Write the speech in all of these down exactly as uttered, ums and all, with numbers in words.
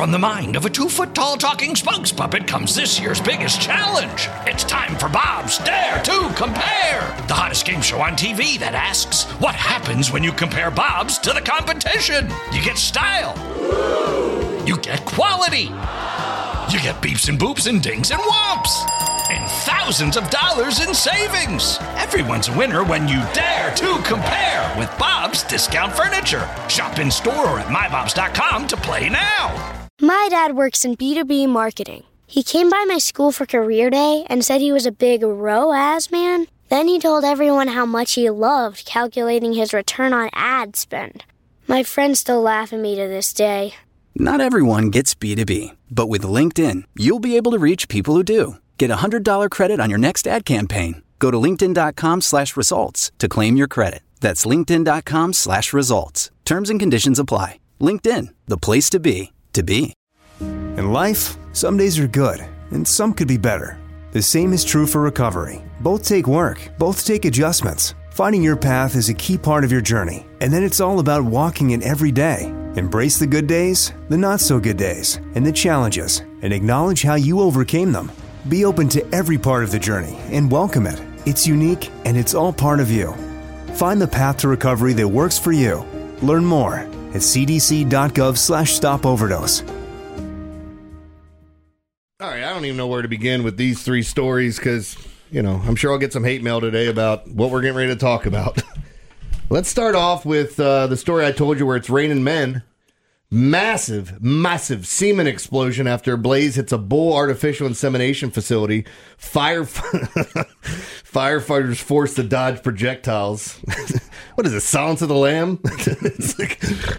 from the mind of a two-foot-tall talking spokes puppet comes this year's biggest challenge. It's time for Bob's Dare to Compare, the hottest game show on T V that asks, what happens when you compare Bobs to the competition? You get style. You get quality. You get beeps and boops and dings and whomps. And thousands of dollars in savings. Everyone's a winner when you dare to compare with Bob's Discount Furniture. Shop in store or at my bobs dot com to play now. My dad works in B two B marketing. He came by my school for career day and said he was a big R O A S man. Then he told everyone how much he loved calculating his return on ad spend. My friends still laugh at me to this day. Not everyone gets B two B, but with LinkedIn, you'll be able to reach people who do. Get a one hundred dollars credit on your next ad campaign. Go to linkedin.com slash results to claim your credit. That's linkedin.com slash results. Terms and conditions apply. LinkedIn, the place to be, to be. In life, some days are good, and some could be better. The same is true for recovery. Both take work, both take adjustments. Finding your path is a key part of your journey, and then it's all about walking it every day. Embrace the good days, the not-so-good days, and the challenges, and acknowledge how you overcame them. Be open to every part of the journey and welcome it. It's unique, and it's all part of you. Find the path to recovery that works for you. Learn more at cdc.gov slash stop overdose. All right, I don't even know where to begin with these three stories because, you know, I'm sure I'll get some hate mail today about what we're getting ready to talk about. Let's start off with uh, the story I told you where it's raining men. Massive, massive semen explosion after a blaze hits a bull artificial insemination facility. Fire Firefighters forced to dodge projectiles. What is it, Silence of the Lamb? It's like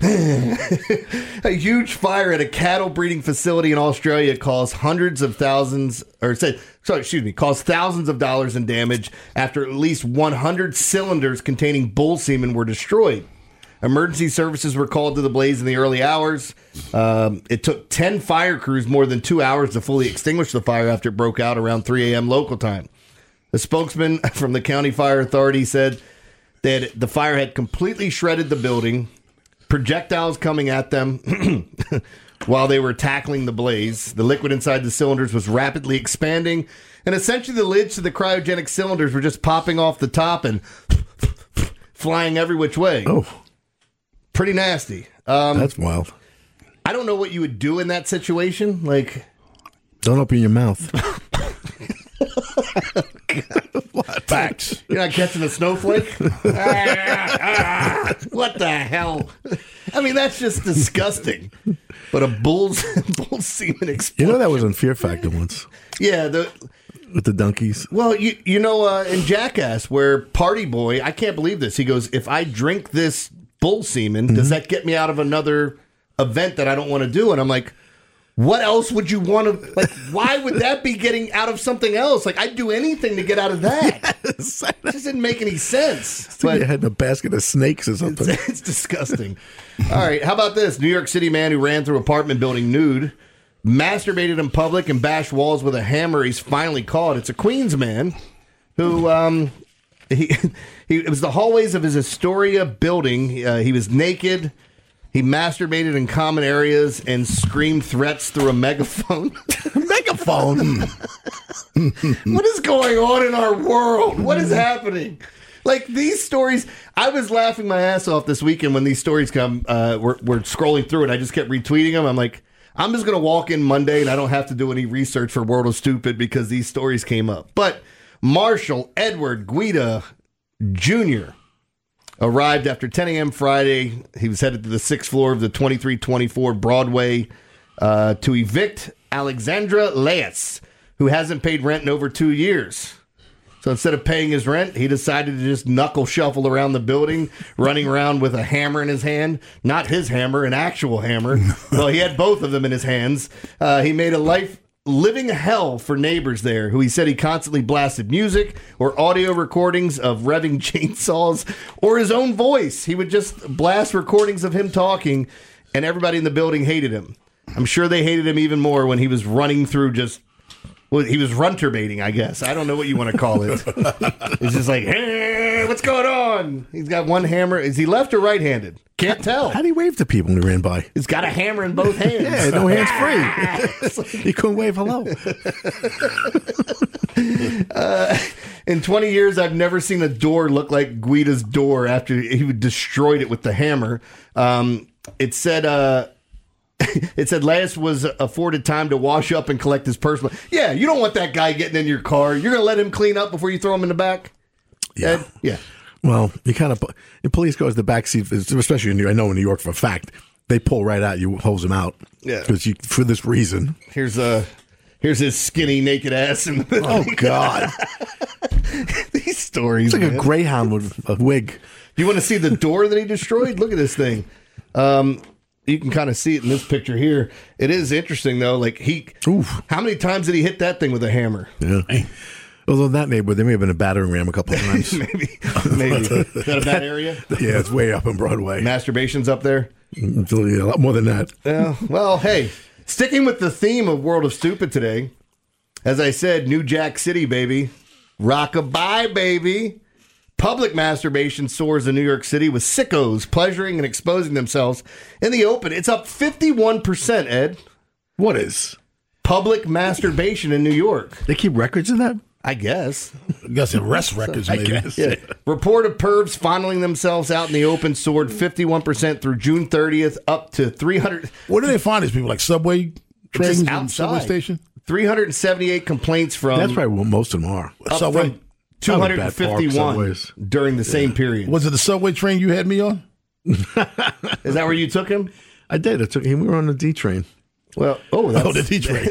a huge fire at a cattle breeding facility in Australia caused hundreds of thousands, or said, sorry, excuse me, caused thousands of dollars in damage after at least one hundred cylinders containing bull semen were destroyed. Emergency services were called to the blaze in the early hours. Um, it took ten fire crews more than two hours to fully extinguish the fire after it broke out around three a.m. local time. The spokesman from the County Fire Authority said that the fire had completely shredded the building, projectiles coming at them while they were tackling the blaze. The liquid inside the cylinders was rapidly expanding, and essentially the lids to the cryogenic cylinders were just popping off the top and flying every which way. Oh. Pretty nasty. Um, That's wild. I don't know what you would do in that situation. Like, don't open your mouth. Facts. You're not catching a snowflake? ah, ah, what the hell? I mean, that's just disgusting. But a bull's, bull's semen explosion. You know that was on Fear Factor once. Yeah. The, with the donkeys. Well, you you know, uh, in Jackass, where Party Boy, I can't believe this. He goes, if I drink this bull semen, mm-hmm. does that get me out of another event that I don't want to do? And I'm like, what else would you want to, like, why would that be getting out of something else? Like, I'd do anything to get out of that. Yes. It just didn't make any sense. But you had a basket of snakes or something. It's, it's disgusting. All right, how about this? New York City man who ran through apartment building nude, masturbated in public, and bashed walls with a hammer. He's finally caught. It's a Queens man who, um, he, he it was the hallways of his Astoria building. Uh, he was naked. He masturbated in common areas and screamed threats through a megaphone. Megaphone? What is going on in our world? What is happening? Like, these stories, I was laughing my ass off this weekend when these stories come. Uh, we're, we're scrolling through it. I just kept retweeting them. I'm like, I'm just going to walk in Monday and I don't have to do any research for World of Stupid because these stories came up. But Marshall Edward Guida Junior arrived after ten a.m. Friday. He was headed to the sixth floor of the twenty-three twenty-four Broadway uh, to evict Alexandra Leas, who hasn't paid rent in over two years. So instead of paying his rent, he decided to just knuckle shuffle around the building, running around with a hammer in his hand. Not his hammer, an actual hammer. Well, he had both of them in his hands. Uh, he made a life living hell for neighbors there, who he said he constantly blasted music or audio recordings of revving chainsaws or his own voice. He would just blast recordings of him talking, and everybody in the building hated him. I'm sure they hated him even more when he was running through just, well, he was runterbaiting, I guess. I don't know what you want to call it. It's just like, hey, what's going on? one. He's got one hammer. Is he left or right-handed? Can't tell. How do you wave to people when he ran by? He's got a hammer in both hands. Yeah, no hands free. He couldn't wave hello. uh, in twenty years, I've never seen a door look like Guida's door after he destroyed it with the hammer. Um, it said... Uh, It said Lance was afforded time to wash up and collect his personal. Yeah, you don't want that guy getting in your car. You're going to let him clean up before you throw him in the back? Yeah. Ed? Yeah. Well, you kind of, in police cars, the back seat, especially in New York, I know in New York for a fact, they pull right out you, hose them out. Yeah. Because you, for this reason. Here's uh, here's his skinny, naked ass. In the Oh, God. These stories. It's like man. a Greyhound with a wig. You want to see the door that he destroyed? Look at this thing. Um, you can kind of see it in this picture here. It is interesting, though. Like, he, Oof. how many times did he hit that thing with a hammer? Yeah. Although in that neighborhood, there may have been a battering ram a couple of times. maybe. Maybe. Is that a bad area? Yeah, it's way up on Broadway. Masturbation's up there? Yeah, a lot more than that. Yeah. Well, hey, sticking with the theme of World of Stupid today, as I said, New Jack City, baby. Rockabye, baby. Public masturbation soars in New York City with sickos pleasuring and exposing themselves in the open. It's up fifty-one percent, Ed. What is? Public masturbation in New York. They keep records of that? I guess. I guess arrest records, I maybe. guess. Yeah. Report of pervs fondling themselves out in the open soared fifty-one percent through June thirtieth, up to three hundred. Where do they find these people? Like subway trains Just and subway outside. station? three hundred seventy-eight complaints from. That's probably what most of them are. up Subway? from two hundred fifty-one subways. during the same period. Was it the subway train you had me on? Is that where you took him? I did. I took him. We were on the D train. Well, oh, that's, Oh, the D train.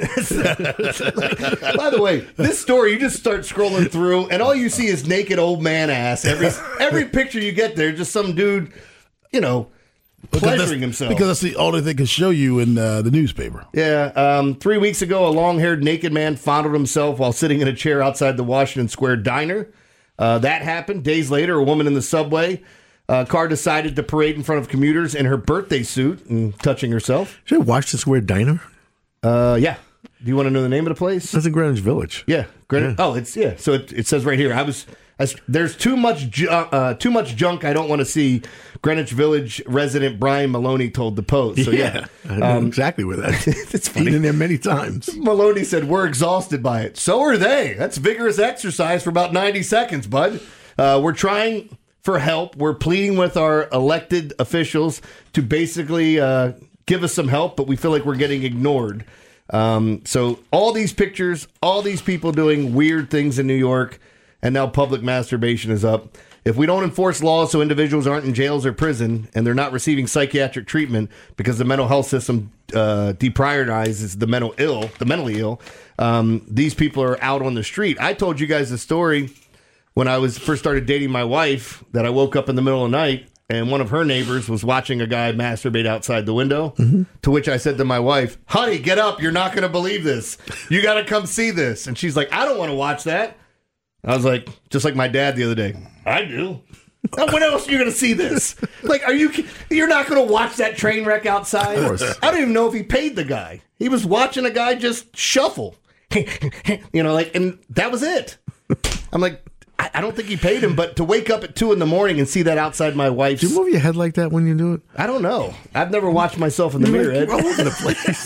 by the way, this story, you just start scrolling through, and all you see is naked old man ass. Every every picture you get there, just some dude, you know, pleasuring himself. Because that's the only they can show you in uh, the newspaper. Yeah, um, three weeks ago, a long-haired naked man fondled himself while sitting in a chair outside the Washington Square diner. Uh, that happened. Days later, a woman in the subway uh, car decided to parade in front of commuters in her birthday suit and touching herself. Should I watch this weird diner? Uh, yeah. Do you want to know the name of the place? That's in Greenwich Village. Yeah. Greenwich. Yeah. Oh, it's yeah. So it, it says right here. I was. I, there's too much. Ju- uh, too much junk. I don't want to see. Greenwich Village resident Brian Maloney told the Post. So yeah, I know um, exactly where that is. it's funny. Eaten there many times. Maloney said, "We're exhausted by it. So are they. That's vigorous exercise for about ninety seconds, bud. Uh, we're trying for help. We're pleading with our elected officials to basically uh, give us some help, but we feel like we're getting ignored." Um, so all these pictures, all these people doing weird things in New York, and now public masturbation is up. If we don't enforce laws so individuals aren't in jails or prison and they're not receiving psychiatric treatment because the mental health system uh, deprioritizes the mental ill, the mentally ill, um, these people are out on the street. I told you guys the story when I was first started dating my wife that I woke up in the middle of the night and one of her neighbors was watching a guy masturbate outside the window, mm-hmm. to which I said to my wife, "Honey, get up. You're not going to believe this. You got to come see this." And she's like, "I don't want to watch that." I was like, just like my dad the other day. I do. When else are you going to see this? Like, are you, you're not going to watch that train wreck outside? Of course. I don't even know if he paid the guy. He was watching a guy just shuffle. You know, like, and that was it. I'm like, I, I don't think he paid him, but to wake up at two in the morning and see that outside my wife's. Do you move your head like that when you do it? I don't know. I've never watched myself in the mirror, Ed. All over the place.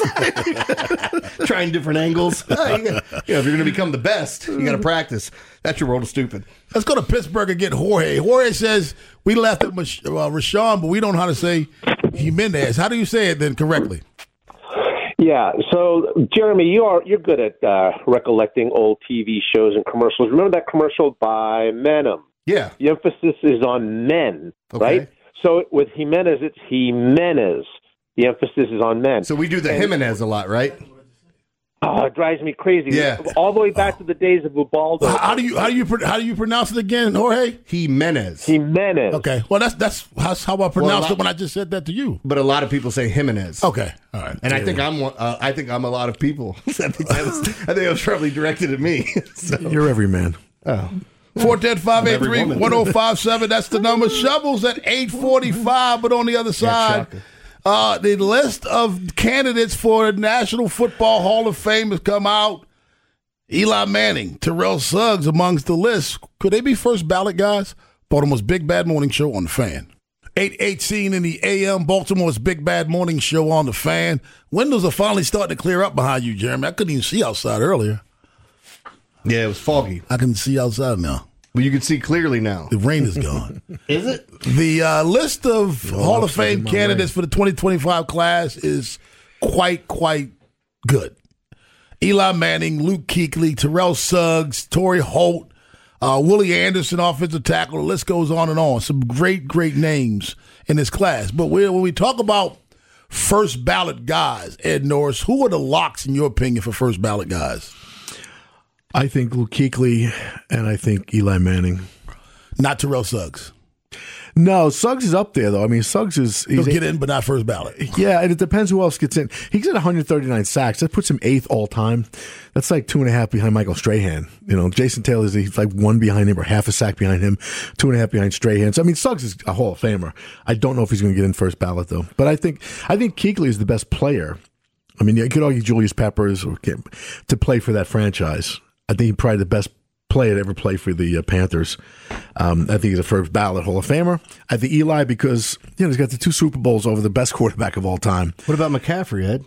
Trying different angles. Oh, you gotta, you know, if you're going to become the best, you got to practice. That's your world of stupid. Let's go to Pittsburgh and get Jorge. Jorge says, we laughed at Mich- uh, Rashawn, but we don't know how to say Jimenez. How do you say it then correctly? Yeah, so Jeremy, you are you're good at uh, recollecting old T V shows and commercials. Remember that commercial by Menem? Yeah. The emphasis is on men, Okay. right? So with Jimenez, it's Jimenez. The emphasis is on men. So we do the And- Jimenez a lot, right? Oh, it drives me crazy. Yeah. All the way back to the days of Ubaldo. How, how do you how do you pro- how do you pronounce it again, Jorge? Jimenez. Jimenez. Okay, well that's that's that's how I pronounced lot- it when I just said that to you. But a lot of people say Jimenez. Okay, all right. And I think I'm one- uh, I think I'm a lot of people. I think that was, I think it was probably directed at me. So, You're every man. oh. four one zero, five eight three, Every woman. one zero five seven. That's the number. Shovels at eight forty-five, but on the other side, shocker. uh, the list of candidates for the National Football Hall of Fame has come out. Eli Manning, Terrell Suggs amongst the list. Could they be first ballot guys? Baltimore's Big Bad Morning Show on the Fan. eight eighteen in the A M, Baltimore's Big Bad Morning Show on the Fan. Windows are finally starting to clear up behind you, Jeremy. I couldn't even see outside earlier. Yeah, it was foggy. I can see outside now. Well, you can see clearly now. The rain is gone. Is it? The uh, list of Oh, Hall of Fame my candidates way. for the twenty twenty-five class is quite, quite good. Eli Manning, Luke Kuechly, Terrell Suggs, Torrey Holt, uh, Willie Anderson, offensive tackle. The list goes on and on. Some great, great names in this class. But we, when we talk about first ballot guys, Ed Norris, who are the locks, in your opinion, for first ballot guys? I think Luke Kuechly and I think Eli Manning. Not Terrell Suggs. No, Suggs is up there, though. I mean, Suggs is... He'll He's get in, but not first ballot. Yeah, and it depends who else gets in. He gets one hundred thirty-nine sacks. That puts him eighth all time. That's like two and a half behind Michael Strahan. You know, Jason Taylor's he's like one behind him or half a sack behind him, two and a half behind Strahan. So, I mean, Suggs is a Hall of Famer. I don't know if he's going to get in first ballot, though. But I think I think Kuechly is the best player. I mean, you could argue Julius Peppers or get, to play for that franchise. I think he's probably the best player to ever play for the uh, Panthers. Um, I think he's a first ballot Hall of Famer. I think Eli because you know he's got the two Super Bowls over the best quarterback of all time. What about McCaffrey, Ed?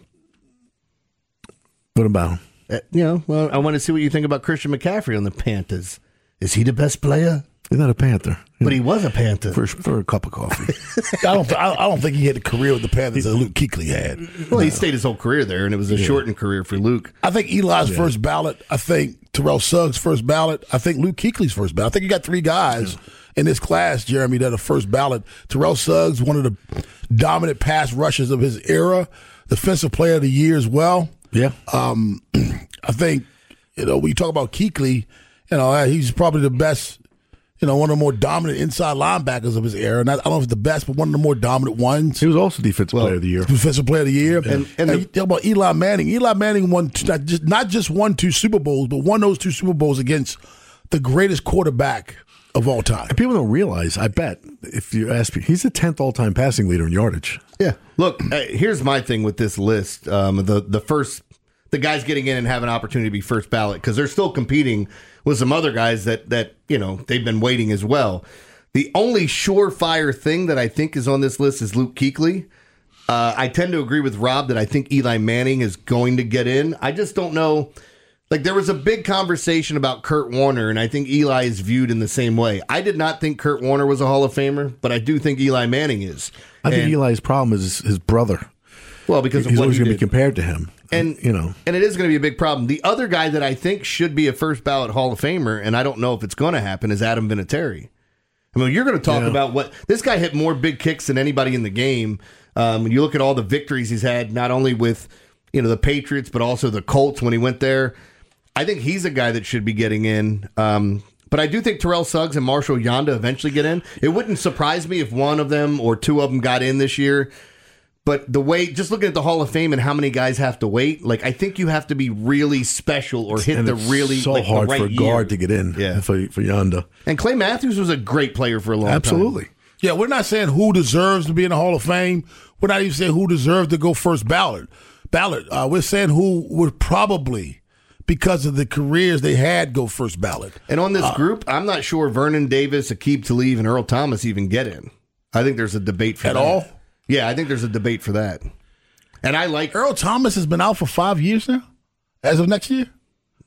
What about him? Uh, you know, well, I want to see what you think about Christian McCaffrey on the Panthers. Is he the best player? He's not a Panther, But he was a Panther. for for a cup of coffee. I don't. I I don't think he had the career with the Panthers that Luke Kuechly had. Well, he stayed his whole career there, and it was a shortened career for Luke. I think Eli's first ballot. I think Terrell Suggs' first ballot. I think Luke Kuechly's first ballot. I think you got three guys in this class, Jeremy, that are first ballot. Terrell Suggs, one of the dominant pass rushers of his era, defensive player of the year as well. Yeah. Um, I think, you know, when you talk about Kuechly, you know, he's probably the best, you know, one of the more dominant inside linebackers of his era. And I, I don't know if it's the best, but one of the more dominant ones. He was also Defensive Player of the Year. Defensive Player of the Year. And- And, and the- you talk about Eli Manning. Eli Manning won two, not, just, not just won two Super Bowls, but won those two Super Bowls against the greatest quarterback of all time. And people don't realize, I bet, if you ask me, he's the tenth all-time passing leader in yardage. Yeah. Look, uh, here's my thing with this list. Um, the the first, the guys getting in and have an opportunity to be first ballot because they're still competing with some other guys that that you know they've been waiting as well. The only surefire thing that I think is on this list is Luke Kuechly. Uh, I tend to agree with Rob that I think Eli Manning is going to get in. I just don't know. Like, there was a big conversation about Kurt Warner, and I think Eli is viewed in the same way. I did not think Kurt Warner was a Hall of Famer, but I do think Eli Manning is. I think And- Eli's problem is his, his brother. Well, because of He's what always he going to did. be compared to him. And you know, and it is going to be a big problem. The other guy that I think should be a first ballot Hall of Famer, and I don't know if it's going to happen, is Adam Vinatieri. I mean, you're going to talk Yeah. about what this guy hit more big kicks than anybody in the game. Um, when you look at all the victories he's had, not only with you know the Patriots but also the Colts when he went there. I think he's a guy that should be getting in. Um, but I do think Terrell Suggs and Marshall Yanda eventually get in. It wouldn't surprise me if one of them or two of them got in this year. But the way, just looking at the Hall of Fame and how many guys have to wait, like I think you have to be really special or hit and the it's really so like, the hard right for a year. guard to get in. Yeah. for for Yonda. And Clay Matthews was a great player for a long Absolutely. time. Yeah, we're not saying who deserves to be in the Hall of Fame. We're not even saying who deserves to go first ballot. Ballot. Uh, we're saying who would probably, because of the careers they had, go first ballot. And on this Uh, group, I'm not sure Vernon Davis, Aqib Talib, and Earl Thomas even get in. I think there's a debate for At that. all? Yeah, I think there's a debate for that. And I like Earl Thomas has been out for five years now, as of next year.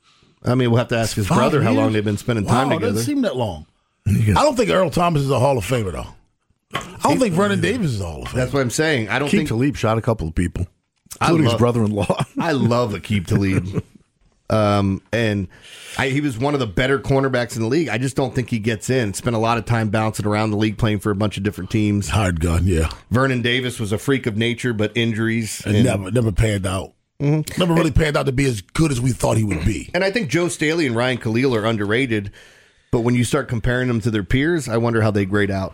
I mean, we'll have to ask his Five brother how years? long they've been spending time wow, It together. doesn't seem that long. I don't think Earl Thomas is a Hall of Famer, though. I don't think Vernon Davis is a Hall of Famer. That's what I'm saying. I don't Keith think Talib shot a couple of people, I including his love- brother-in-law. I love Aqib Talib. Um, and I, he was one of the better cornerbacks in the league. I just don't think he gets in. Spent a lot of time bouncing around the league playing for a bunch of different teams. Hired gun, yeah. Vernon Davis was a freak of nature, but injuries. And And, never, never panned out. Never really panned out to be as good as we thought he would be. and I think Joe Staley and Ryan Khalil are underrated. But when you start comparing them to their peers, I wonder how they grade out.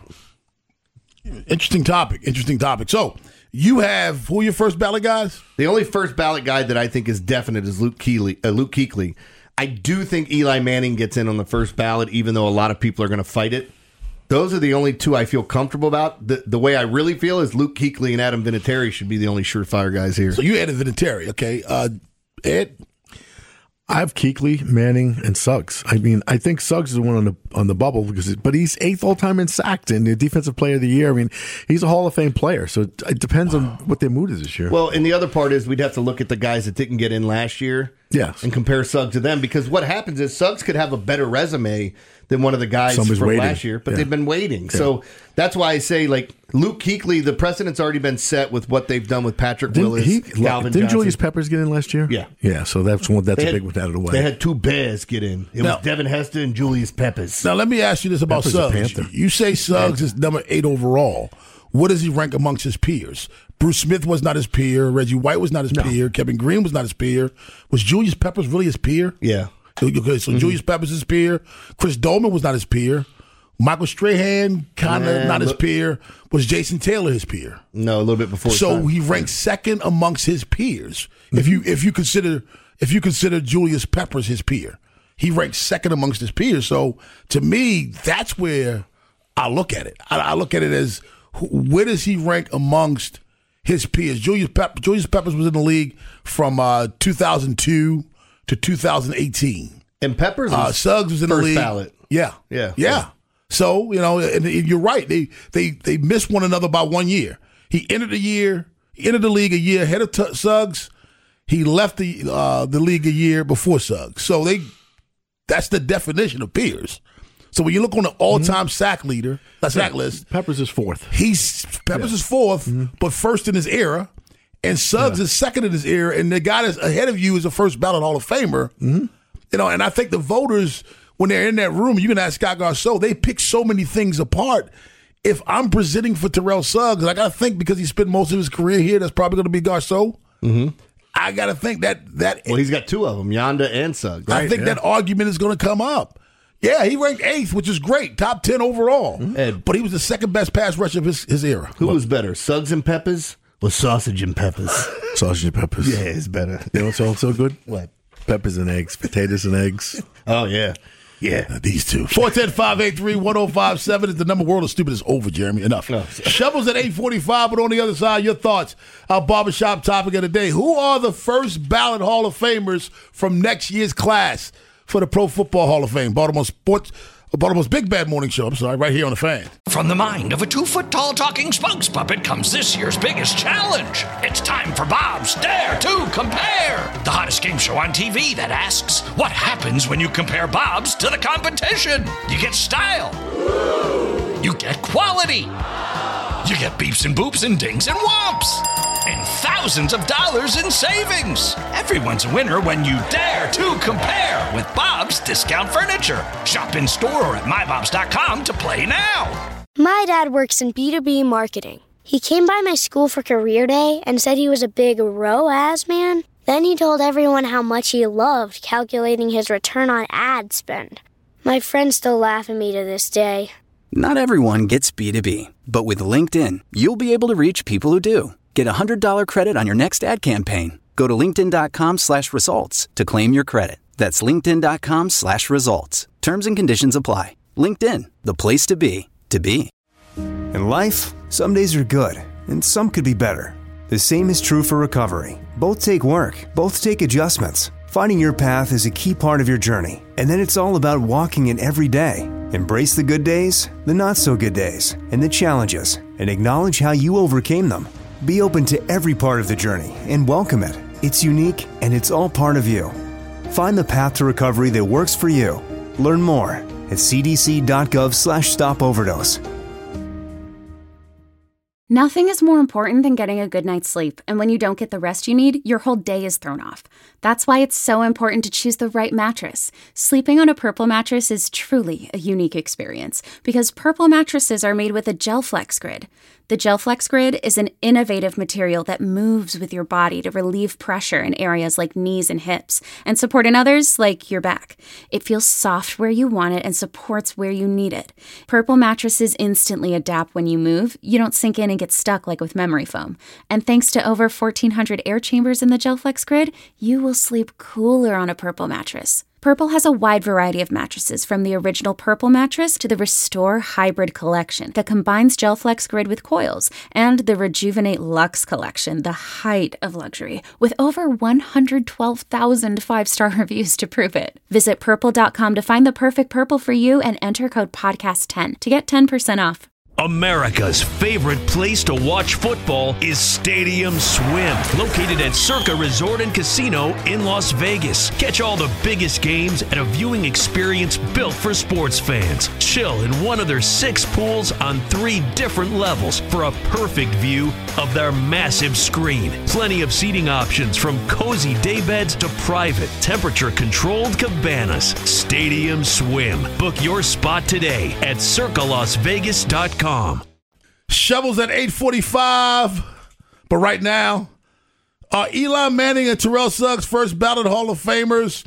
Interesting topic. Interesting topic. So you have who are your first ballot guys? The only first ballot guy that I think is definite is Luke Kuechly. Uh, Luke Kuechly. I do think Eli Manning gets in on the first ballot, even though a lot of people are going to fight it. Those are the only two I feel comfortable about. The, the way I really feel is Luke Kuechly and Adam Vinatieri should be the only surefire guys here. So you added Vinatieri, okay? Uh, Ed, I have Kuechly, Manning, and Suggs. I mean, I think Suggs is the one on the on the bubble because, but he's eighth all time in sacks and the defensive player of the year. I mean, he's a Hall of Fame player, so it, it depends on what their mood is this year. Well, and the other part is we'd have to look at the guys that didn't get in last year, yes, and compare Suggs to them because what happens is Suggs could have a better resume than one of the guys Somebody's from waiting. last year, but Yeah. they've been waiting. Yeah. So that's why I say, like, Luke Kuechly, the precedent's already been set with what they've done with Patrick didn't Willis, he, Calvin didn't Johnson. Julius Peppers get in last year? Yeah. yeah. So that's one. That's They a had- big one out of the way. They had two bears get in. It Now- was Devin Hester and Julius Peppers. Now, let me ask you this about Peppers a Suggs. Panther. You say Suggs is number eight overall. What does he rank amongst his peers? Bruce Smith was not his peer. Reggie White was not his peer. Kevin Green was not his peer. Was Julius Peppers really his peer? Yeah. Okay, so Julius Peppers his peer. Chris Dolman was not his peer. Michael Strahan, kind of Nah, not his look- peer. Was Jason Taylor his peer? No, a little bit before. So time. he ranks second amongst his peers. If you if you consider if you consider Julius Peppers his peer, he ranks second amongst his peers. So to me, that's where I look at it. I, I look at it as wh- where does he rank amongst his peers? Julius Pep- Julius Peppers was in the league from uh, two thousand two to two thousand eighteen. And Peppers was Uh, Suggs was in first the league. ballot. Yeah, Yeah. yeah. So you know, and you're right. They they they missed one another by one year. He entered the year, he entered the league a year ahead of T- Suggs. He left the uh, the league a year before Suggs. So they that's the definition of peers. So when you look on the all time sack leader, the sack list, Peppers is fourth. he's Peppers is fourth, but first in his era, and Suggs is second in his era, and the guy that's ahead of you is a first ballot Hall of Famer. You know, and I think the voters, when they're in that room, you can ask Scott Garceau, they pick so many things apart. If I'm presenting for Terrell Suggs, and I got to think because he spent most of his career here, that's probably going to be Garceau. Mm-hmm. I got to think that that. Well, he's got two of them, Yonda and Suggs. I think that argument is going to come up. Yeah, he ranked eighth, which is great, top ten overall. Ed. But he was the second best pass rusher of his, his era. Who was better, Suggs and Peppers or Sausage and Peppers? Sausage and peppers. Yeah, it's better. You know what's also good? What? Peppers and eggs, potatoes and eggs. Oh, yeah. Yeah. Uh, these two. four one zero, five eight three, one zero five seven is the number. World of Stupid is over, Jeremy. Enough. No. Shovels at eight forty-five, but on the other side, your thoughts. Our barbershop topic of the day. Who are the first ballot Hall of Famers from next year's class for the Pro Football Hall of Fame? Baltimore Sports, Baltimore's Big Bad Morning Show. I'm sorry, right here on the Fan. From the mind of a two-foot-tall talking spokes puppet comes this year's biggest challenge. It's time for Bob's Dare to Compare, the hottest game show on T V that asks, what happens when you compare Bob's to the competition? You get style. You get quality. You get beeps and boops and dings and whomps. And thousands of dollars in savings. Everyone's a winner when you dare to compare with Bob's Discount Furniture. Shop in store or at my bobs dot com to play now. My dad works in B two B marketing. He came by my school for career day and said he was a big R O A S man. Then he told everyone how much he loved calculating his return on ad spend. My friends still laugh at me to this day. Not everyone gets B two B, but with LinkedIn, you'll be able to reach people who do. Get a one hundred dollars credit on your next ad campaign. Go to linkedin.com slash results to claim your credit. That's linkedin.com slash results. Terms and conditions apply. LinkedIn, the place to be, to be. In life, some days are good, and some could be better. The same is true for recovery. Both take work, both take adjustments. Finding your path is a key part of your journey, and then it's all about walking it every day. Embrace the good days, the not-so-good days, and the challenges, and acknowledge how you overcame them. Be open to every part of the journey and welcome it. It's unique, and it's all part of you. Find the path to recovery that works for you. Learn more at cdc.gov slash stop overdose. Nothing is more important than getting a good night's sleep, and when you don't get the rest you need, your whole day is thrown off. That's why it's so important to choose the right mattress. Sleeping on a Purple mattress is truly a unique experience because Purple mattresses are made with a GelFlex Grid. The GelFlex Grid is an innovative material that moves with your body to relieve pressure in areas like knees and hips and support in others like your back. It feels soft where you want it and supports where you need it. Purple mattresses instantly adapt when you move. You don't sink in and get stuck like with memory foam. And thanks to over fourteen hundred air chambers in the GelFlex Grid, you will sleep cooler on a Purple mattress. Purple has a wide variety of mattresses, from the original Purple mattress to the Restore Hybrid collection that combines GelFlex Grid with coils, and the Rejuvenate Luxe collection, the height of luxury, with over one hundred twelve thousand five-star reviews to prove it. Visit purple dot com to find the perfect Purple for you and enter code podcast ten to get ten percent off. America's favorite place to watch football is Stadium Swim, located at Circa Resort and Casino in Las Vegas. Catch all the biggest games at a viewing experience built for sports fans. Chill in one of their six pools on three different levels for a perfect view of their massive screen. Plenty of seating options, from cozy daybeds to private, temperature-controlled cabanas. Stadium Swim. Book your spot today at circa las vegas dot com. Shovels at eight forty-five, but right now, are Eli Manning and Terrell Suggs first ballot Hall of Famers?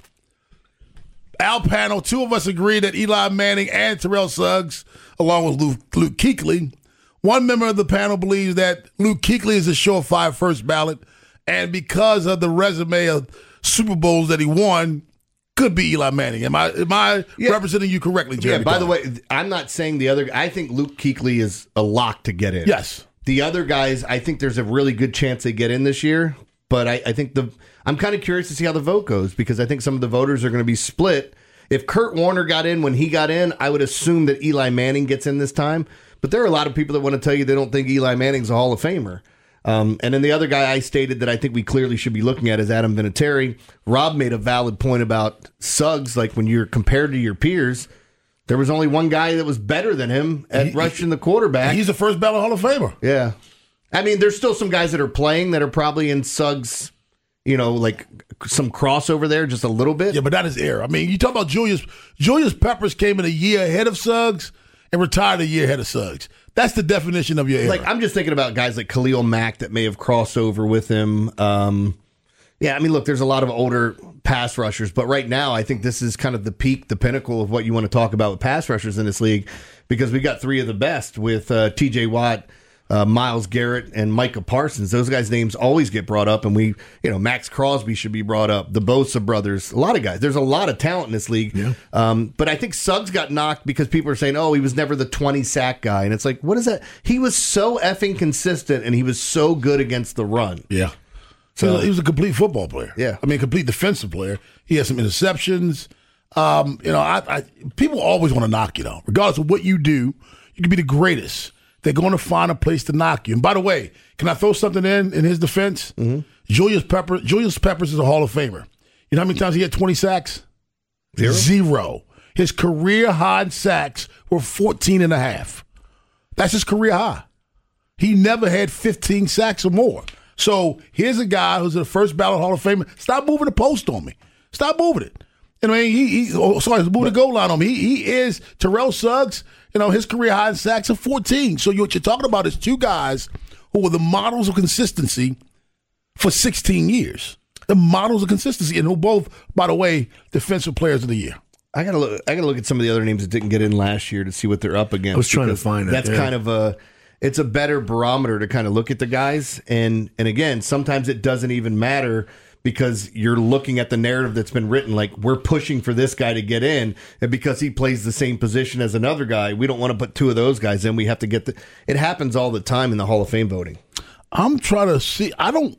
Our panel, two of us agree that Eli Manning and Terrell Suggs, along with Luke, Luke Kuechly. One member of the panel believes that Luke Kuechly is a surefire first ballot, and because of the resume of Super Bowls that he won, could be Eli Manning. Am I am I yeah. representing you correctly, Jeremy? Yeah, by Carter? the way, I'm not saying the other. I think Luke Kuechly is a lock to get in. Yes. The other guys, I think there's a really good chance they get in this year. But I, I think the I'm kind of curious to see how the vote goes, because I think some of the voters are going to be split. If Kurt Warner got in when he got in, I would assume that Eli Manning gets in this time. But there are a lot of people that want to tell you they don't think Eli Manning's a Hall of Famer. Um, and then the other guy I stated that I think we clearly should be looking at is Adam Vinatieri. Rob made a valid point about Suggs. Like, when you're compared to your peers, there was only one guy that was better than him at he, rushing the quarterback. He's the first ballot Hall of Famer. Yeah. I mean, there's still some guys that are playing that are probably in Suggs, you know, like some crossover there, just a little bit. Yeah, but that is error. I mean, you talk about Julius. Julius Peppers came in a year ahead of Suggs and retired a year ahead of Suggs. That's the definition of your era. Like, I'm just thinking about guys like Khalil Mack that may have crossed over with him. Um, yeah, I mean, look, there's a lot of older pass rushers, but right now I think this is kind of the peak, the pinnacle of what you want to talk about with pass rushers in this league, because we got three of the best with uh, T J Watt, uh, Myles Garrett, and Micah Parsons. Those guys' names always get brought up, and we, you know, Max Crosby should be brought up, the Bosa brothers, a lot of guys. There's a lot of talent in this league. Yeah. Um, but I think Suggs got knocked because people are saying, oh, he was never the twenty sack guy. And it's like, what is that? He was so effing consistent, and he was so good against the run. Yeah. So he was a complete football player. Yeah. I mean, complete defensive player. He had some interceptions. Um, you know, I, I people always want to knock you, though. Regardless of what you do, you can be the greatest. They're going to find a place to knock you. And by the way, can I throw something in in his defense? Mm-hmm. Julius Peppers, Julius Peppers is a Hall of Famer. You know how many times he had twenty sacks? Zero. Zero. His career high in sacks were fourteen and a half. That's his career high. He never had fifteen sacks or more. So here's a guy who's the first ballot Hall of Famer. Stop moving the post on me. Stop moving it. You know, I mean, he, he oh, sorry, moving the goal line on me. He, he is Terrell Suggs. You know, his career high in sacks of fourteen. So you, what you're talking about is two guys who were the models of consistency for sixteen years. The models of consistency, and who both, by the way, defensive players of the year. I gotta look. I gotta look at some of the other names that didn't get in last year to see what they're up against. I was trying to find it. That's yeah. kind of a. It's a better barometer to kind of look at the guys, and and again, sometimes it doesn't even matter, because you're looking at the narrative that's been written, like, we're pushing for this guy to get in, and because he plays the same position as another guy, we don't want to put two of those guys in. We have to get the. It happens all the time in the Hall of Fame voting. I'm trying to see. I don't.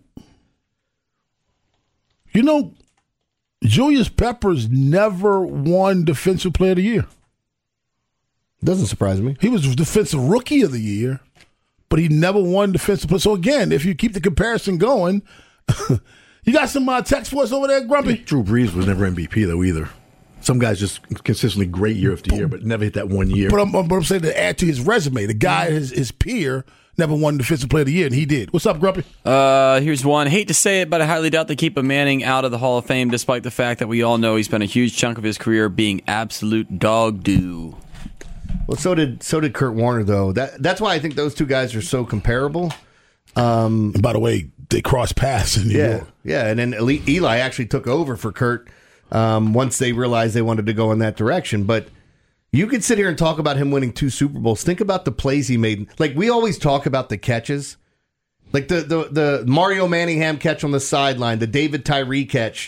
You know, Julius Peppers never won Defensive Player of the Year. Doesn't surprise me. He was Defensive Rookie of the Year, but he never won Defensive Player. So again, if you keep the comparison going. You got some uh, text for us over there, Grumpy? Drew Brees was never M V P, though, either. Some guys just consistently great year after year, but never hit that one year. But I'm, but I'm saying to add to his resume, the guy, his, his peer, never won Defensive Player of the Year, and he did. What's up, Grumpy? Uh, here's one. Hate to say it, but I highly doubt they keep a Manning out of the Hall of Fame, despite the fact that we all know he spent a huge chunk of his career being absolute dog doo. Well, so did so did Kurt Warner, though. That That's why I think those two guys are so comparable. Um, and by the way, they crossed paths in New yeah, York. Yeah, and then Eli actually took over for Kurt um, once they realized they wanted to go in that direction. But you could sit here and talk about him winning two Super Bowls. Think about the plays he made. Like, we always talk about the catches. Like the the, the Mario Manningham catch on the sideline, the David Tyree catch,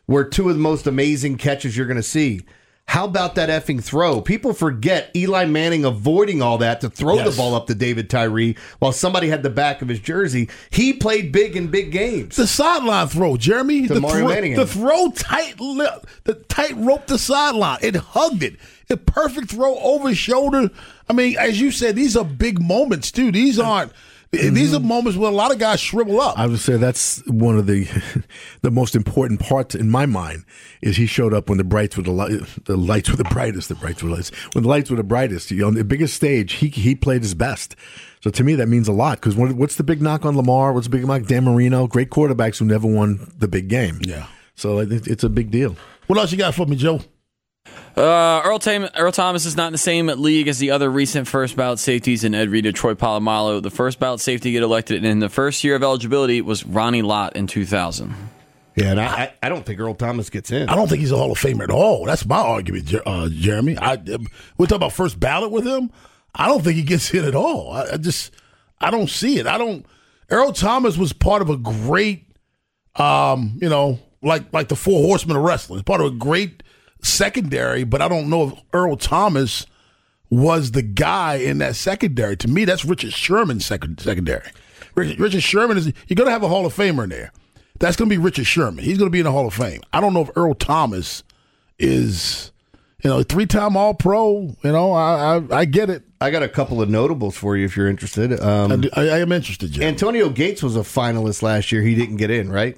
were two of the most amazing catches you're going to see. How about that effing throw? People forget Eli Manning avoiding all that to throw Yes. the ball up to David Tyree while somebody had the back of his jersey. He played big in big games. The sideline throw, Jeremy. To the, Mario thro- Manningham. the throw tight, li- the tight rope the sideline. It hugged it. A perfect throw over his shoulder. I mean, as you said, these are big moments too. These aren't. These are moments where a lot of guys shrivel up. I would say that's one of the the most important parts in my mind is he showed up when the brights were the, li- the lights were the brightest. The brights were the lights. When the lights were the brightest, you know, on the biggest stage, he he played his best. So to me, that means a lot because what, what's the big knock on Lamar? What's the big knock? Dan Marino, great quarterbacks who never won the big game. Yeah. So I think it's a big deal. What else you got for me, Joe? Uh, Earl, Tam- Earl Thomas is not in the same league as the other recent first ballot safeties in Ed Reed or Troy Polamalu. The first ballot safety to get elected in the first year of eligibility was Ronnie Lott in two thousand. Yeah, and I, I don't think Earl Thomas gets in. I don't think he's a Hall of Famer at all. That's my argument, Jer- uh, Jeremy. I, we're talking about first ballot with him. I don't think he gets in at all. I, I just, I don't see it. I don't. Earl Thomas was part of a great, um, you know, like like the Four Horsemen of Wrestling. Part of a great secondary, but I don't know if Earl Thomas was the guy in that secondary. To me, that's Richard Sherman's second, secondary. Richard, Richard Sherman is, you're going to have a Hall of Famer in there. That's going to be Richard Sherman. He's going to be in the Hall of Fame. I don't know if Earl Thomas is, you know, three-time All-Pro. You know, I, I I get it. I got a couple of notables for you if you're interested. Um, I, do- I, I am interested, Jim. Antonio Gates was a finalist last year. He didn't get in, right?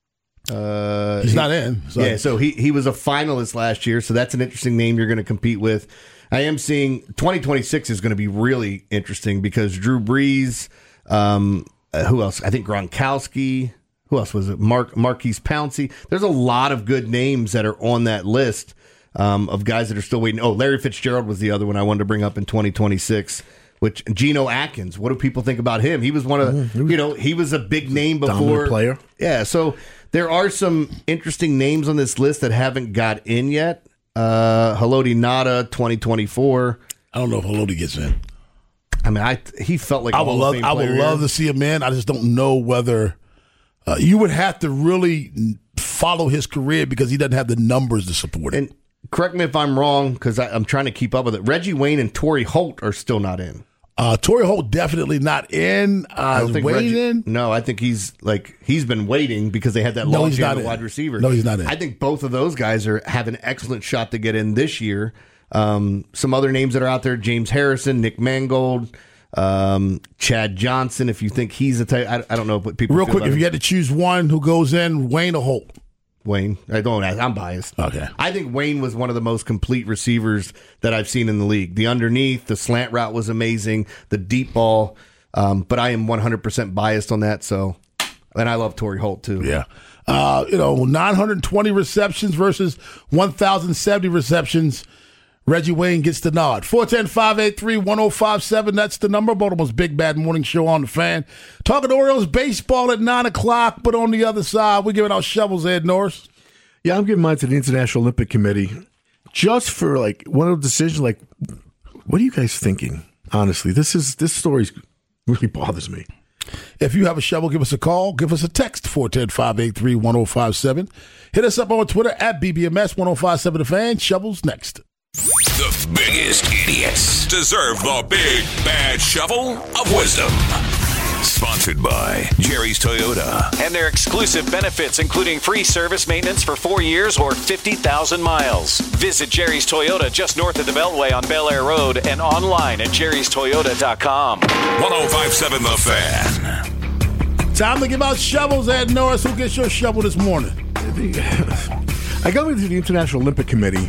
Uh, He's he- not in. So. Yeah, so he, he was a finalist last year, so that's an interesting name you're going to compete with. I am seeing twenty twenty-six is going to be really interesting because Drew Brees, um, uh, who else? I think Gronkowski. Who else was it? Mark Marquise Pouncey. There's a lot of good names that are on that list um, of guys that are still waiting. Oh, Larry Fitzgerald was the other one I wanted to bring up in twenty twenty-six. Which Geno Atkins, what do people think about him? He was one of, mm, you know, he was a big name before. Dominant player. Yeah, so there are some interesting names on this list that haven't got in yet. Uh, Haloti Ngata, twenty twenty-four. I don't know if Haloti gets in. I mean, I he felt like a I would Hall of love. Fame I would player. love to see him in. I just don't know whether uh, you would have to really follow his career because he doesn't have the numbers to support it. And correct me if I'm wrong because I'm trying to keep up with it. Reggie Wayne and Torrey Holt are still not in. Uh, Torrey Holt definitely not in. Uh, I don't think Wayne Reggie, in. No, I think he's like he's been waiting because they had that No, long he's year not of in. wide receiver. No, he's not in. I think both of those guys are have an excellent shot to get in this year. Um, some other names that are out there: James Harrison, Nick Mangold, um, Chad Johnson. If you think he's a type, I, I don't know what people. Real feel quick, about if him. you had to choose one, who goes in, Wayne or Holt? Wayne, I don't. I'm biased. Okay. I think Wayne was one of the most complete receivers that I've seen in the league. The underneath, the slant route was amazing. The deep ball, um, but I am one hundred percent biased on that. So, and I love Torrey Holt too. Yeah. Uh, you know, nine hundred twenty receptions versus one thousand seventy receptions. Reggie Wayne gets the nod. four one zero, five eight three, one zero five seven. That's the number. Baltimore's Big Bad Morning Show on the Fan. Talking Orioles baseball at nine o'clock, but on the other side, we're giving out shovels, Ed Norris. Yeah, I'm giving mine to the International Olympic Committee just for like one of the decisions. Like, what are you guys thinking? Honestly, this is this story really bothers me. If you have a shovel, give us a call. Give us a text, four one zero, five eight three, one zero five seven. Hit us up on Twitter at B B M S one zero five seven The Fan. Shovels next. The biggest idiots deserve the big bad shovel of wisdom. Sponsored by Jerry's Toyota. And their exclusive benefits, including free service maintenance for four years or fifty thousand miles. Visit Jerry's Toyota just north of the Beltway on Bel Air Road and online at jerrys toyota dot com. one oh five seven The Fan. Time to give out shovels, Ed Norris. Who gets your shovel this morning? I go into the International Olympic Committee,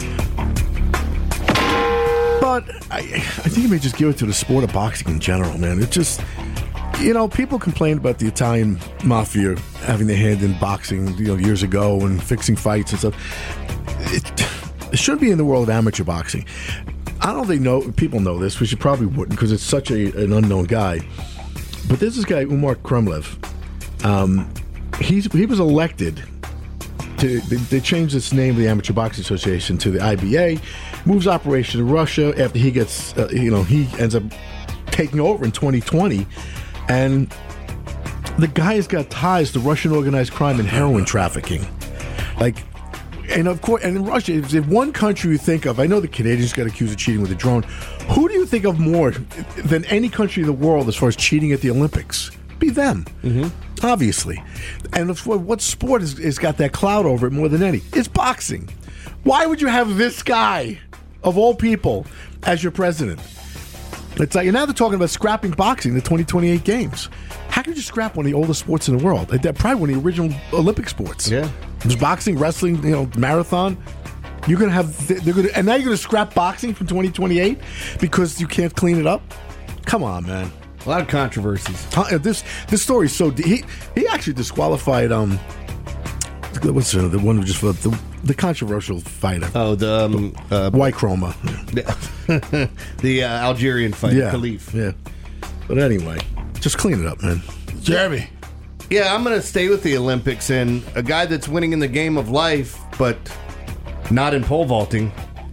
but I, I think you may just give it to the sport of boxing in general, man. It just, you know, people complained about the Italian mafia having their hand in boxing, you know, years ago and fixing fights and stuff. It, it should be in the world of amateur boxing. I don't think know people know this, which you probably wouldn't because it's such a, an unknown guy. But there's this guy, Umar Kremlev. Um, he's he was elected. To, they, they changed its name of the Amateur Boxing Association to the I B A. Moves operation to Russia after he gets, uh, you know, he ends up taking over in twenty twenty, and the guy has got ties to Russian organized crime and heroin trafficking. Like, and of course, and in Russia, if there's one country you think of, I know the Canadians got accused of cheating with a drone. Who do you think of more than any country in the world as far as cheating at the Olympics? Be them, mm-hmm. obviously. And what sport has, has got that cloud over it more than any? It's boxing. Why would you have this guy, of all people, as your president? It's like, and now they're talking about scrapping boxing, the twenty twenty-eight games. How can you scrap one of the oldest sports in the world? They're probably one of the original Olympic sports. Yeah. There's boxing, wrestling, you know, marathon. You're going to have, they're going to, and now you're going to scrap boxing from twenty twenty-eight because you can't clean it up? Come on, man. A lot of controversies. Uh, This this story is so deep. He, he actually disqualified, um, what's the, the one who just, the, the controversial fighter. Oh, the um, uh, White Chroma. The, the uh, Algerian fighter, yeah. Khalif. Yeah. But anyway, just clean it up, man. Jeremy. Yeah, I'm going to stay with the Olympics and a guy that's winning in the game of life, but not in pole vaulting.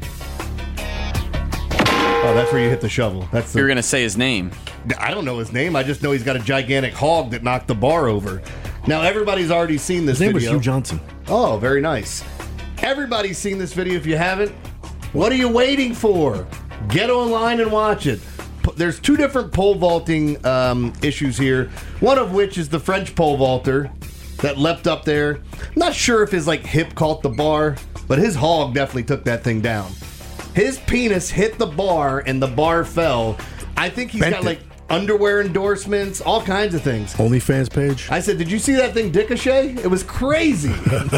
Oh, that's where you hit the shovel. That's the, You're going to say his name. I don't know his name. I just know he's got a gigantic hog that knocked the bar over. Now, everybody's already seen this his name video. was Hugh Johnson. Oh, very nice. Everybody's seen this video. If you haven't, what are you waiting for? Get online and watch it. There's two different pole vaulting um, issues here. One of which is the French pole vaulter that leapt up there. I'm not sure if his like hip caught the bar, but his hog definitely took that thing down. His penis hit the bar and the bar fell. I think he's Bent got it. like underwear endorsements, all kinds of things. OnlyFans page. I said, did you see that thing ricochet? It was crazy.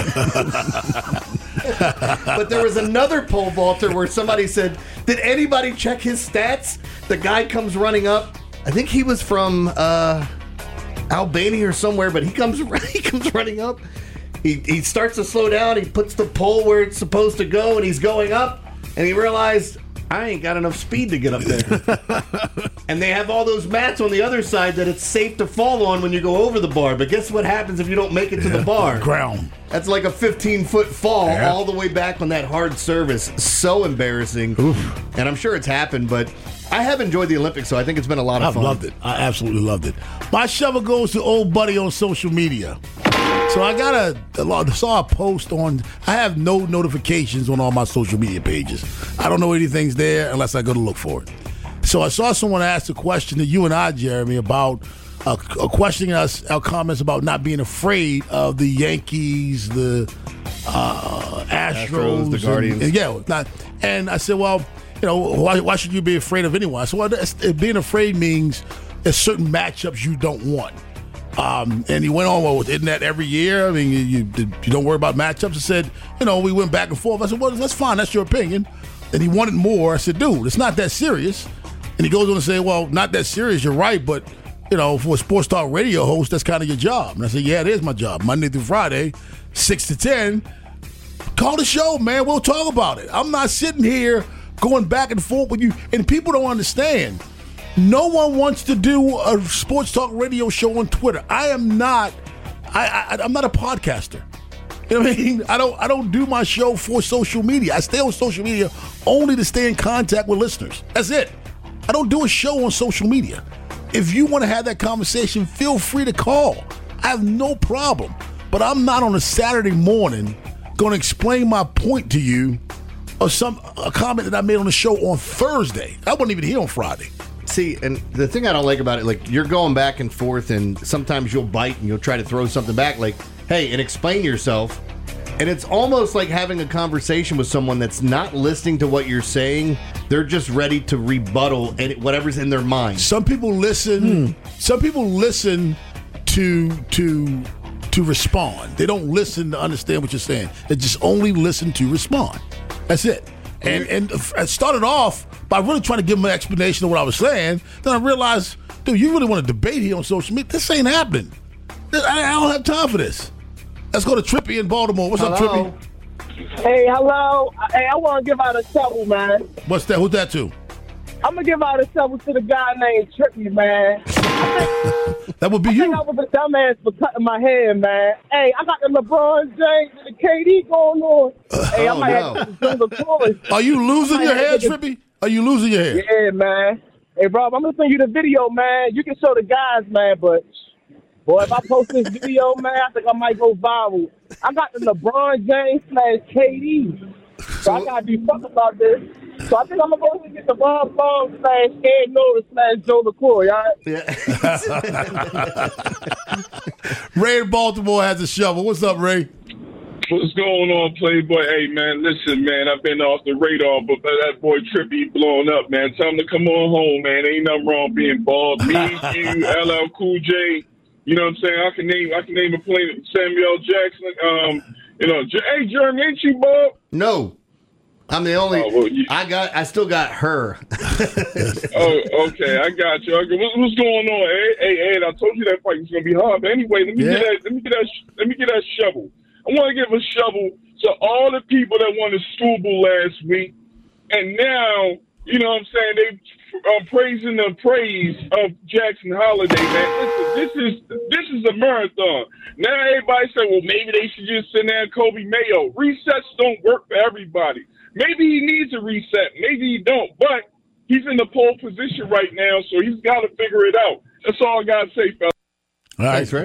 But there was another pole vaulter where somebody said, did anybody check his stats? The guy comes running up. I think he was from uh, Albania or somewhere, but he comes he comes running up. He, he starts to slow down. He puts the pole where it's supposed to go, and he's going up. And he realized, I ain't got enough speed to get up there. And they have all those mats on the other side that it's safe to fall on when you go over the bar. But guess what happens if you don't make it to Yeah, the bar? ground. That's like a fifteen-foot fall Yeah. all the way back on that hard surface. So embarrassing. Oof. And I'm sure it's happened, but I have enjoyed the Olympics, so I think it's been a lot of I've fun. loved it. I absolutely loved it. My shovel goes to old buddy on social media. So I got a, a lot, saw a post on, I have no notifications on all my social media pages. I don't know anything's there unless I go to look for it. So I saw someone ask a question to you and I, Jeremy, about uh, uh, questioning us, our comments about not being afraid of the Yankees, the uh, Astros, Astros, the and- Guardians. And, yeah, not, and I said, well, you know, why, why should you be afraid of anyone? So well, that's, being afraid means there's certain matchups you don't want. Um, and he went on, well, isn't that every year? I mean, you, you, you don't worry about matchups. I said, you know, we went back and forth. I said, well, that's fine. That's your opinion. And he wanted more. I said, dude, it's not that serious. And he goes on to say, well, not that serious. You're right. But, you know, for a sports talk radio host, that's kind of your job. And I said, yeah, it is my job. Monday through Friday, six to ten. Call the show, man. We'll talk about it. I'm not sitting here going back and forth with you. And people don't understand. No one wants to do a sports talk radio show on Twitter. I am not. I, I I'm not a podcaster. You know what I mean? I don't. I don't do my show for social media. I stay on social media only to stay in contact with listeners. That's it. I don't do a show on social media. If you want to have that conversation, feel free to call. I have no problem. But I'm not on a Saturday morning going to explain my point to you or some a comment that I made on the show on Thursday. I wasn't even here on Friday. See, and the thing I don't like about it, like, you're going back and forth, and sometimes you'll bite and you'll try to throw something back, like, hey, and explain yourself. And it's almost like having a conversation with someone that's not listening to what you're saying. They're just ready to rebuttal and whatever's in their mind. Some people listen. Hmm. Some people listen to to to respond. They don't listen to understand what you're saying. They just only listen to respond. That's it. And and I started off by really trying to give them an explanation of what I was saying. Then I realized, dude, you really want to debate here on social media? This ain't happening. I, I don't have time for this. Let's go to Trippy in Baltimore. What's Hello. up, Trippy? Hey, hello. Hey, I want to give out a shovel, man. What's that? Who's that to? I'm going to give out a shovel to the guy named Trippy, man. That would be I you. think I was a dumbass for cutting my hair, man. Hey, I got the LeBron James and the K D going on. Hey, I oh, might no. have to do the chorus. Are you losing I your might hair, have to- Trippy? Are you losing your hair? Yeah, man. Hey, bro, I'm going to send you the video, man. You can show the guys, man, but Boy, if I post this video, man, I think I might go viral. I got the LeBron James slash K D. So I gotta do something about this. So I think I'm gonna go ahead and get the Bob Long slash Ed Nolan slash Joe LaCour, all right? Ray in Baltimore has a shovel. What's up, Ray? What's going on, Playboy? Hey, man, listen, man, I've been off the radar, but that boy Trippy blowing up, man. Tell him to come on home, man. Ain't nothing wrong being bald. Me, you, L L Cool J, you know what I'm saying? I can name, I can name a plane, Samuel Jackson. Um, you know, hey, Jeremy, ain't you bald? No. I'm the only. Oh, well, you, I got. I still got her. oh, okay. I got you. Okay, what, what's going on? Hey, hey, Ed, I told you that fight was gonna be hard. But anyway, let me Yeah. get that. Let me get that. Let me get that shovel. I want to give a shovel to all the people that won the Stubble last week, and now you know what I'm saying they are praising the praise of Jackson Holiday. Man, listen, this is this is a marathon. Now everybody say, well, maybe they should just send down Kobe Mayo. Resets don't work for everybody. Maybe he needs a reset. Maybe he don't. But he's in the pole position right now, so he's got to figure it out. That's all I got to say, fella. All right. Thanks, Ray.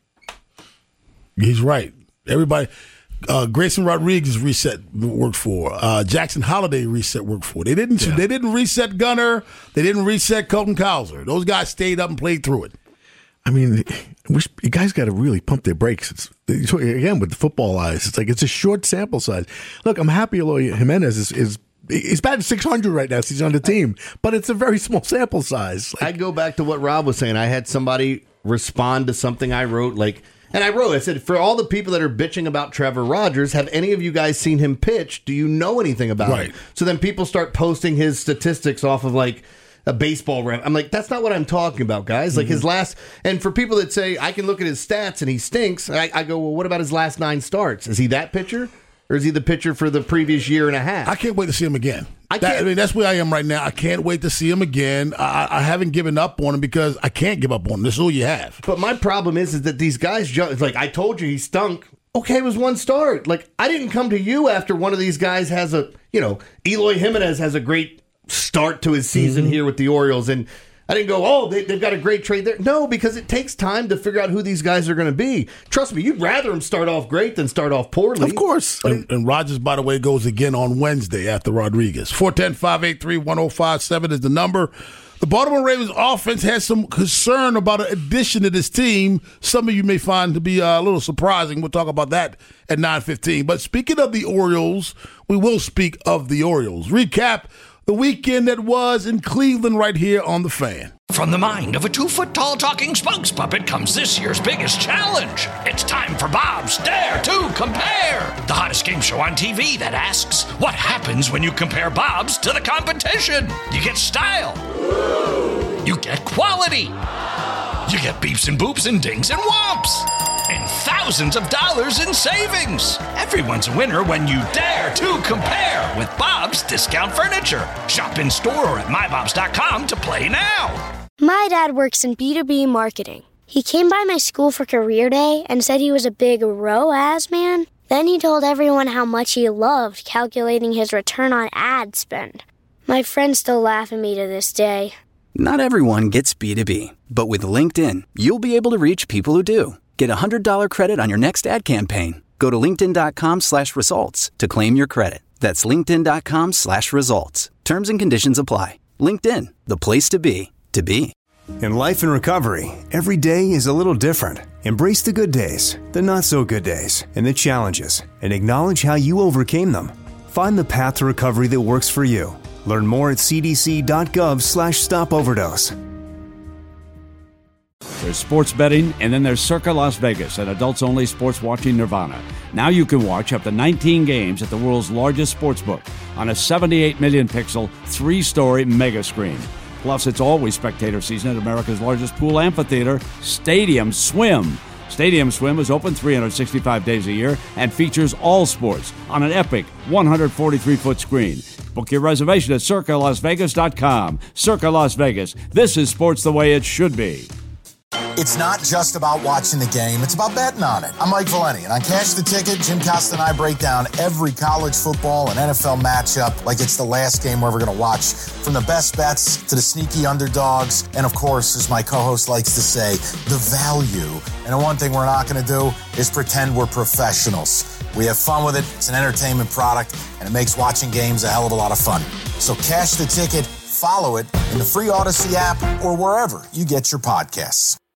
He's right. Everybody, uh, Grayson Rodriguez reset worked for. Uh, Jackson Holiday reset worked for. They didn't. Yeah. They didn't reset Gunner. They didn't reset Colton Cowser. Those guys stayed up and played through it. I mean, wish, you guys got to really pump their brakes. It's, again, with the football eyes, it's like it's a short sample size. Look, I'm happy Eloy Jimenez is, is he's batting six hundred right now. So he's on the team, but it's a very small sample size. Like, I go back to what Rob was saying. I had somebody respond to something I wrote, like, and I wrote, I said, for all the people that are bitching about Trevor Rogers, have any of you guys seen him pitch? Do you know anything about right. him? So then people start posting his statistics off of like a baseball rep. I'm like, that's not what I'm talking about, guys. Like mm-hmm. his last, and for people that say, I can look at his stats and he stinks, I, I go, well, what about his last nine starts? Is he that pitcher? Or is he the pitcher for the previous year and a half? I can't wait to see him again. I, that, can't, I mean, that's where I am right now. I can't wait to see him again. I, I haven't given up on him because I can't give up on him. This is all you have. But my problem is, is that these guys, it's like, I told you he stunk. Okay, it was one start. Like, I didn't come to you after one of these guys has a, you know, Eloy Jimenez has a great start to his season mm-hmm. here with the Orioles. And I didn't go, oh, they, they've got a great trade there. No, because it takes time to figure out who these guys are going to be. Trust me, you'd rather them start off great than start off poorly. Of course. And, and Rogers, by the way, goes again on Wednesday after Rodriguez. four one zero, five eight three, one zero five seven is the number. The Baltimore Ravens offense has some concern about an addition to this team. Some of you may find to be uh, a little surprising. We'll talk about that at nine fifteen. But speaking of the Orioles, we will speak of the Orioles. Recap the weekend that was in Cleveland right here on The Fan. From the mind of a two-foot-tall talking spokes puppet comes this year's biggest challenge. It's time for Bob's Dare to Compare, the hottest game show on T V that asks, what happens when you compare Bob's to the competition? You get style. You get quality. You get beeps and boops and dings and whomps. And thousands of dollars in savings. Everyone's a winner when you dare to compare with Bob's Discount Furniture. Shop in store or at my bobs dot com to play now. My dad works in B two B marketing. He came by my school for career day and said he was a big R O A S man. Then he told everyone how much he loved calculating his return on ad spend. My friends still laugh at me to this day. Not everyone gets B two B, but with LinkedIn, you'll be able to reach people who do. Get a one hundred dollars credit on your next ad campaign. Go to linkedin.com slash results to claim your credit. That's linkedin.com slash results. Terms and conditions apply. LinkedIn, the place to be, to be. In life and recovery, every day is a little different. Embrace the good days, the not so good days, and the challenges, and acknowledge how you overcame them. Find the path to recovery that works for you. Learn more at cdc.gov slash stop overdose. There's sports betting, and then there's Circa Las Vegas, an adults-only sports watching nirvana. Now you can watch up to nineteen games at the world's largest sportsbook on a seventy-eight million pixel, three-story mega screen. Plus, it's always spectator season at America's largest pool amphitheater, Stadium Swim. Stadium Swim is open three hundred sixty-five days a year and features all sports on an epic one hundred forty-three foot screen. Book your reservation at circa las vegas dot com. Circa Las Vegas. This is sports the way it should be. It's not just about watching the game, it's about betting on it. I'm Mike Valeni, and on Cash the Ticket, Jim Costa and I break down every college football and N F L matchup like it's the last game we're ever going to watch, from the best bets to the sneaky underdogs, and of course, as my co-host likes to say, the value. And the one thing we're not going to do is pretend we're professionals. We have fun with it, it's an entertainment product, and it makes watching games a hell of a lot of fun. So Cash the Ticket, follow it in the free Odyssey app or wherever you get your podcasts.